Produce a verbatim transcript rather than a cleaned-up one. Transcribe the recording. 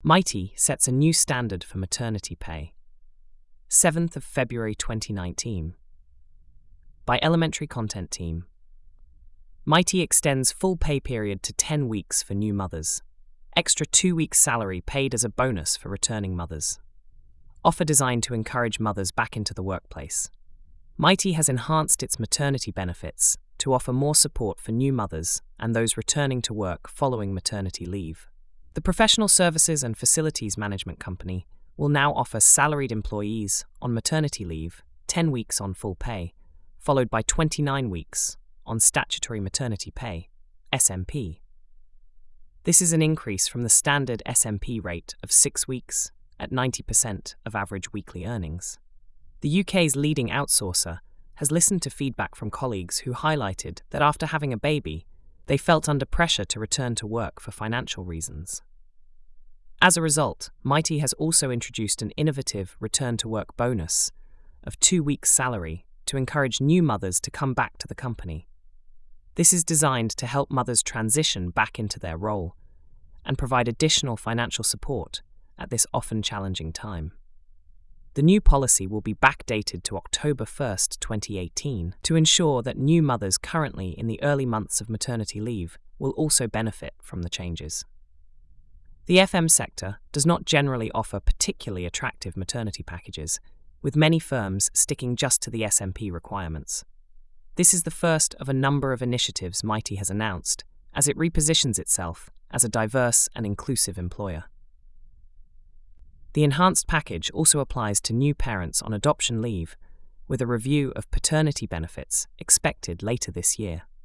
Mighty sets a new standard for maternity pay. seventh of February twenty nineteen. By Elementary Content Team. Mighty extends full pay period to ten weeks for new mothers. Extra two weeks salary paid as a bonus for returning mothers. Offer designed to encourage mothers back into the workplace. Mighty has enhanced its maternity benefits to offer more support for new mothers and those returning to work following maternity leave. The Professional Services and Facilities Management Company will now offer salaried employees on maternity leave ten weeks on full pay, followed by twenty-nine weeks on statutory maternity pay, S M P. This is an increase from the standard S M P rate of six weeks at ninety percent of average weekly earnings. The U K's leading outsourcer has listened to feedback from colleagues who highlighted that after having a baby, they felt under pressure to return to work for financial reasons. As a result, Mighty has also introduced an innovative return-to-work bonus of two weeks' salary to encourage new mothers to come back to the company. This is designed to help mothers transition back into their role and provide additional financial support at this often challenging time. The new policy will be backdated to October first, twenty eighteen, to ensure that new mothers currently in the early months of maternity leave will also benefit from the changes. The F M sector does not generally offer particularly attractive maternity packages, with many firms sticking just to the S M P requirements. This is the first of a number of initiatives Mighty has announced as it repositions itself as a diverse and inclusive employer. The enhanced package also applies to new parents on adoption leave, with a review of paternity benefits expected later this year.